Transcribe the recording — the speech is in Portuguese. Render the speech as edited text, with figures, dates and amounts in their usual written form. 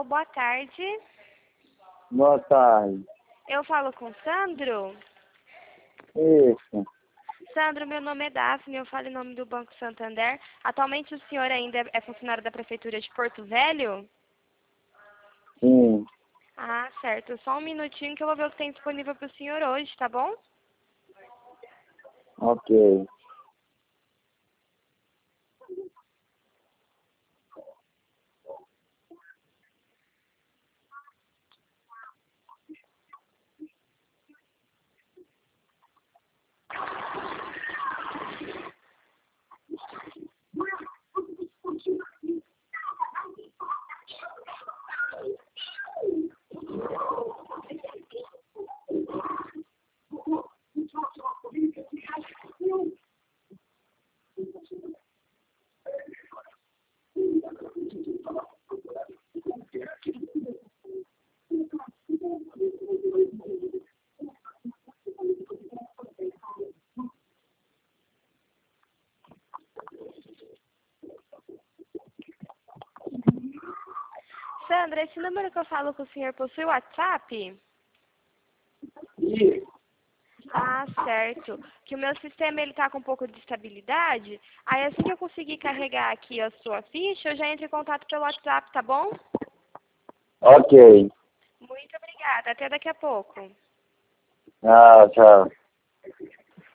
Alô, boa tarde. Boa tarde. Eu falo com o Sandro? Isso. Sandro, meu nome é Daphne, eu falo em nome do Banco Santander. Atualmente o senhor ainda é funcionário da Prefeitura de Porto Velho? Sim. Ah, certo. Só um minutinho que eu vou ver o que tem disponível para o senhor hoje, tá bom? Ok. Sandro, esse número que eu falo com o senhor possui WhatsApp? Isso. Ah, certo. Que o meu sistema ele tá com um pouco de estabilidade. Aí assim que eu conseguir carregar aqui a sua ficha, eu já entro em contato pelo WhatsApp, tá bom? Ok. Muito obrigada. Até daqui a pouco. Tchau.